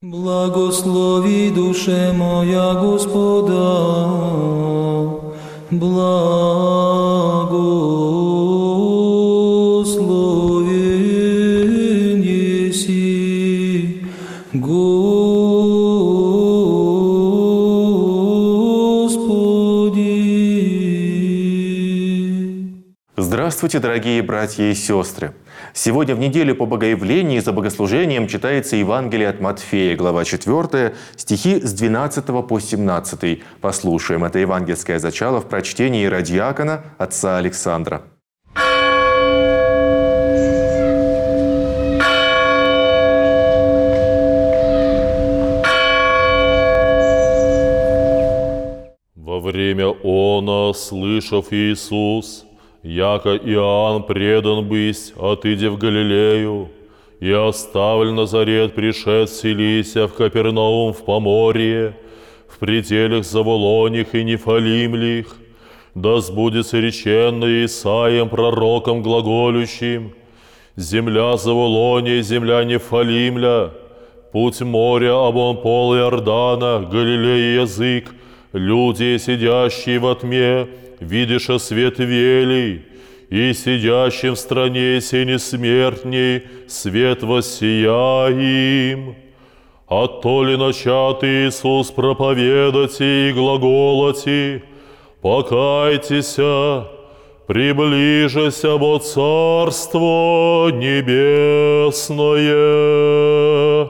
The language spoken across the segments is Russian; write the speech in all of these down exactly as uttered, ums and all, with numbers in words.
Благослови, душе моя, Господа, благословен еси, Господи. Здравствуйте, дорогие братья и сестры! Сегодня в неделю по Богоявлении за богослужением читается Евангелие от Матфея, глава четвёртая, стихи с двенадцатого по семнадцатый. Послушаем это евангельское зачало в прочтении иродиакона отца Александра. Во время она, слышав Иисус, яко Иоанн предан бысть, отыдя в Галилею, и оставль Назарет, пришед селися в Капернаум в Поморье, в пределах Заволоних и Нефалимлих, да сбудется реченное Исаием пророком глаголющим: земля Заволония, земля Нефалимля, путь моря, обон пол Иордана, Галилея язык, люди, сидящие во тьме, видиша свет велий, и сидящим в стране сени смертней свет воссия им. А то ли начат Иисус проповедать и глаголати: покайтеся, приближася во Царство Небесное.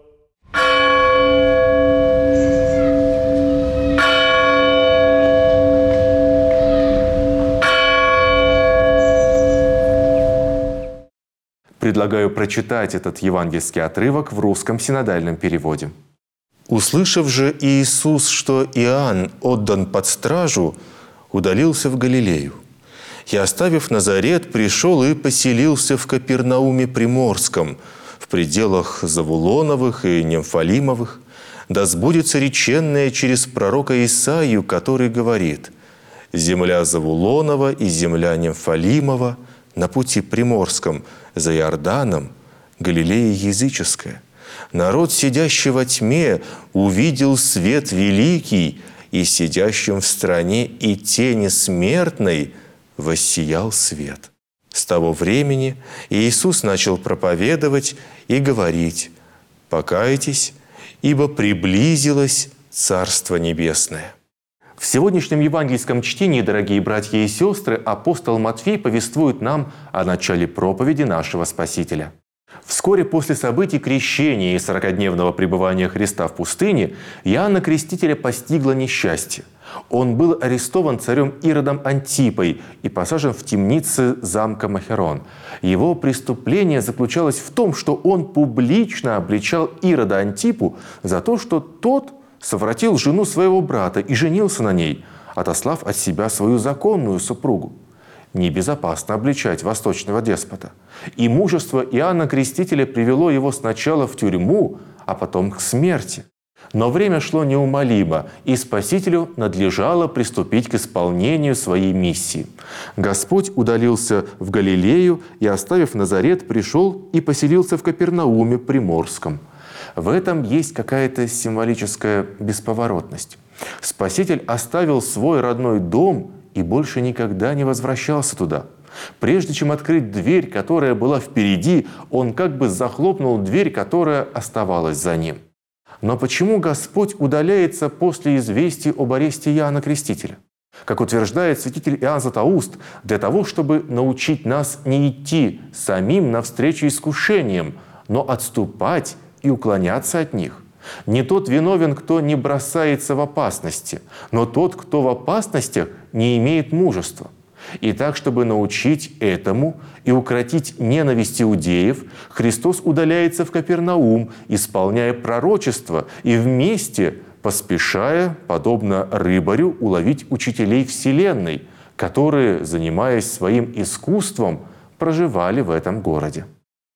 Предлагаю прочитать этот евангельский отрывок в русском синодальном переводе. «Услышав же Иисус, что Иоанн отдан под стражу, удалился в Галилею. И, оставив Назарет, пришел и поселился в Капернауме Приморском, в пределах Завулоновых и Немфалимовых, да сбудется реченное через пророка Исаию, который говорит: земля Завулонова и земля Немфалимова на пути Приморском, за Иорданом, Галилея языческая. Народ, сидящий во тьме, увидел свет великий, и сидящим в стране и тени смертной воссиял свет». С того времени Иисус начал проповедовать и говорить: «Покайтесь, ибо приблизилось Царство Небесное». В сегодняшнем евангельском чтении, дорогие братья и сестры, апостол Матфей повествует нам о начале проповеди нашего Спасителя. Вскоре после событий крещения и сорокадневного пребывания Христа в пустыне Иоанна Крестителя постигло несчастье. Он был арестован царем Иродом Антипой и посажен в темнице замка Махерон. Его преступление заключалось в том, что он публично обличал Ирода Антипу за то, что тот совратил жену своего брата и женился на ней, отослав от себя свою законную супругу. Небезопасно обличать восточного деспота. И мужество Иоанна Крестителя привело его сначала в тюрьму, а потом к смерти. Но время шло неумолимо, и Спасителю надлежало приступить к исполнению своей миссии. Господь удалился в Галилею и, оставив Назарет, пришел и поселился в Капернауме Приморском. В этом есть какая-то символическая бесповоротность. Спаситель оставил свой родной дом и больше никогда не возвращался туда. Прежде чем открыть дверь, которая была впереди, он как бы захлопнул дверь, которая оставалась за ним. Но почему Господь удаляется после известий об аресте Иоанна Крестителя? Как утверждает святитель Иоанн Златоуст, для того, чтобы научить нас не идти самим навстречу искушениям, но отступать и уклоняться от них. Не тот виновен, кто не бросается в опасности, но тот, кто в опасностях не имеет мужества. И так, чтобы научить этому и укротить ненависть иудеев, Христос удаляется в Капернаум, исполняя пророчество и вместе поспешая, подобно рыбарю, уловить учителей вселенной, которые, занимаясь своим искусством, проживали в этом городе.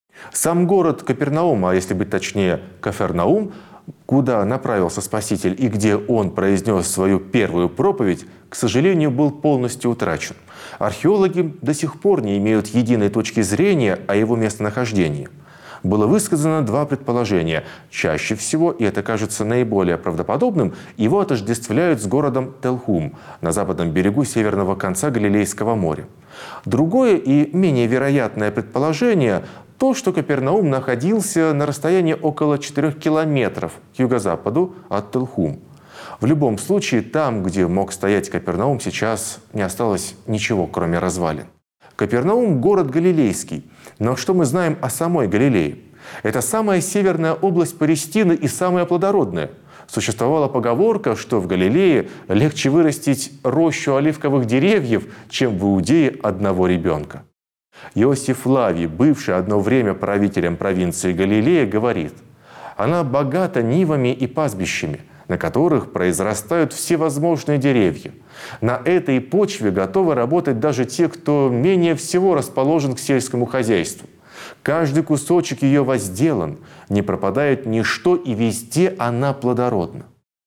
Сам город Капернаум, а если быть точнее, Кафернаум, куда направился Спаситель и где он произнес свою первую проповедь, к сожалению, был полностью утрачен. Археологи до сих пор не имеют единой точки зрения о его местонахождении. было высказано два предположения. Чаще всего, и это кажется наиболее правдоподобным, его отождествляют с городом Телхум на западном берегу северного конца Галилейского моря. Другое и менее вероятное предположение – то, что Капернаум находился на расстоянии около четырёх километров к юго-западу от Телхум. В любом случае, там, где мог стоять Капернаум, сейчас не осталось ничего, кроме развалин. Капернаум – город галилейский. Но что мы знаем о самой Галилее? Это самая северная область Палестины и самая плодородная. Существовала поговорка, что в Галилее легче вырастить рощу оливковых деревьев, чем в Иудее одного ребенка. Иосиф Флавий, бывший одно время правителем провинции Галилея, говорит: «Она богата нивами и пастбищами, на которых произрастают всевозможные деревья. На этой почве готовы работать даже те, кто менее всего расположен к сельскому хозяйству. Каждый кусочек ее возделан, не пропадает ничто, и везде она плодородна».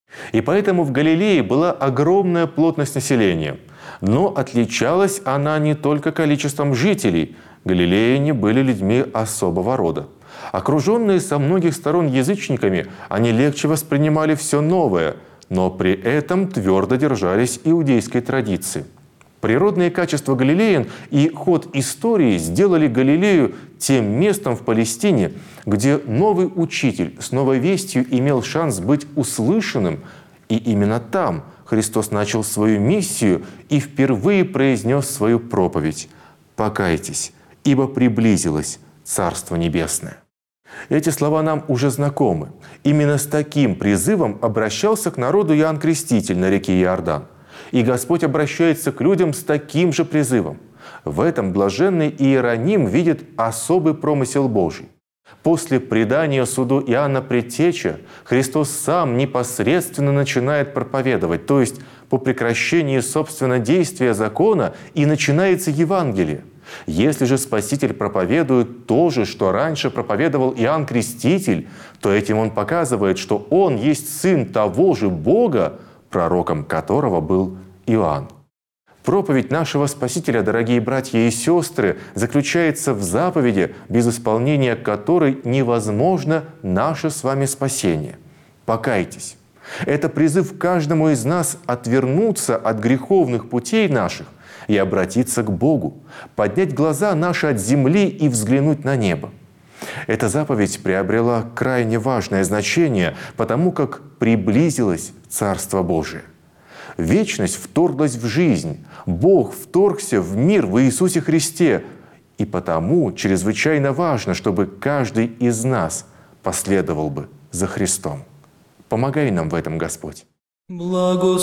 И поэтому в Галилее была огромная плотность населения. Но отличалась она не только количеством жителей. Галилеяне были людьми особого рода. Окруженные со многих сторон язычниками, они легче воспринимали все новое, но при этом твердо держались иудейской традиции. Природные качества галилеян и ход истории сделали Галилею тем местом в Палестине, где новый учитель с новой вестью имел шанс быть услышанным, и именно там Христос начал свою миссию и впервые произнес свою проповедь: «Покайтесь, ибо приблизилось Царство Небесное». Эти слова нам уже знакомы. Именно с таким призывом обращался к народу Иоанн Креститель на реке Иордан. И Господь обращается к людям с таким же призывом. В этом блаженный Иероним видит особый промысел Божий. После предания суду Иоанна Предтеча Христос сам непосредственно начинает проповедовать, то есть по прекращении, собственно, действия закона и начинается Евангелие. Если же Спаситель проповедует то же, что раньше проповедовал Иоанн Креститель, то этим он показывает, что он есть Сын того же Бога, пророком которого был Иоанн. Проповедь нашего Спасителя, дорогие братья и сестры, заключается в заповеди, без исполнения которой невозможно наше с вами спасение. Покайтесь. Это призыв каждому из нас отвернуться от греховных путей наших и обратиться к Богу, поднять глаза наши от земли и взглянуть на небо. Эта заповедь приобрела крайне важное значение, потому как приблизилось Царство Божие. Вечность вторглась в жизнь, Бог вторгся в мир в Иисусе Христе, и потому чрезвычайно важно, чтобы каждый из нас последовал бы за Христом. Помогай нам в этом, Господь.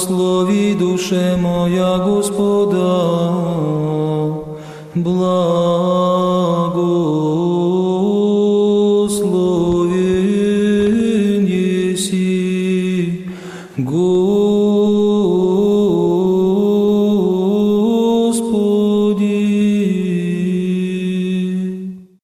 Благослови душе моя Господа, благослови.